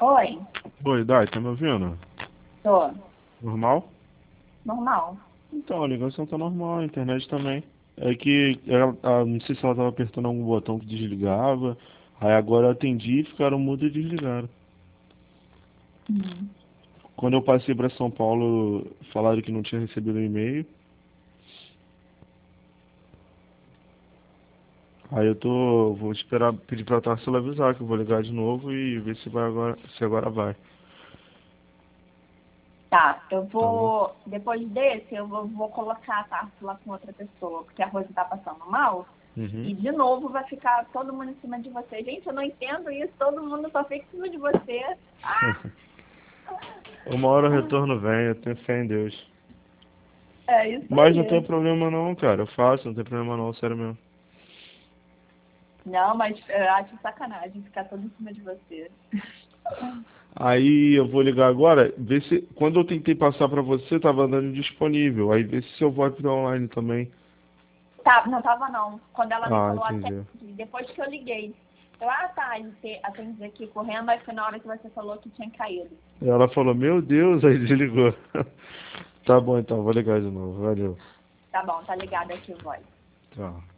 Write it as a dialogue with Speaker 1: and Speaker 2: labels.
Speaker 1: Oi,
Speaker 2: Oi, Dai, tá me ouvindo?
Speaker 1: tô.
Speaker 2: Normal?
Speaker 1: Normal.
Speaker 2: Então, a ligação tá normal, a internet também. É que não sei se ela tava apertando algum botão que desligava, aí agora eu atendi, ficaram mudo e desligaram.
Speaker 1: Hum.
Speaker 2: Quando eu passei pra São Paulo, falaram que não tinha recebido o e-mail, aí vou esperar, pedir pra Tarsila avisar que eu vou ligar de novo e ver se agora vai,
Speaker 1: Tá, eu
Speaker 2: tá bom?
Speaker 1: vou. Depois desse, eu vou colocar a Társila com outra pessoa, porque a Rose tá passando mal.
Speaker 2: Uhum.
Speaker 1: E de novo vai ficar todo mundo em cima de você. Gente, eu não entendo isso, todo mundo só fica em cima de você. Ah!
Speaker 2: Uma hora o retorno vem, eu tenho fé em Deus.
Speaker 1: É isso
Speaker 2: Mas não tem
Speaker 1: aí.
Speaker 2: problema não, cara, eu faço, não tem problema não, sério mesmo.
Speaker 1: Não, mas eu acho sacanagem ficar todo em cima de você.
Speaker 2: Aí eu vou ligar agora, ver se quando eu tentei passar pra você tava dando indisponível. Aí ver se eu vou para online também.
Speaker 1: Tá, não tava não. Quando ela me
Speaker 2: Ah,
Speaker 1: falou até
Speaker 2: entendi.
Speaker 1: depois que eu liguei. Eu, tá, atendi aqui correndo, aí foi na hora que você falou que tinha caído.
Speaker 2: E ela falou, meu Deus, aí desligou. Tá bom então, vou ligar de novo. Valeu.
Speaker 1: Tá bom, tá ligado aqui, voz.
Speaker 2: Tchau.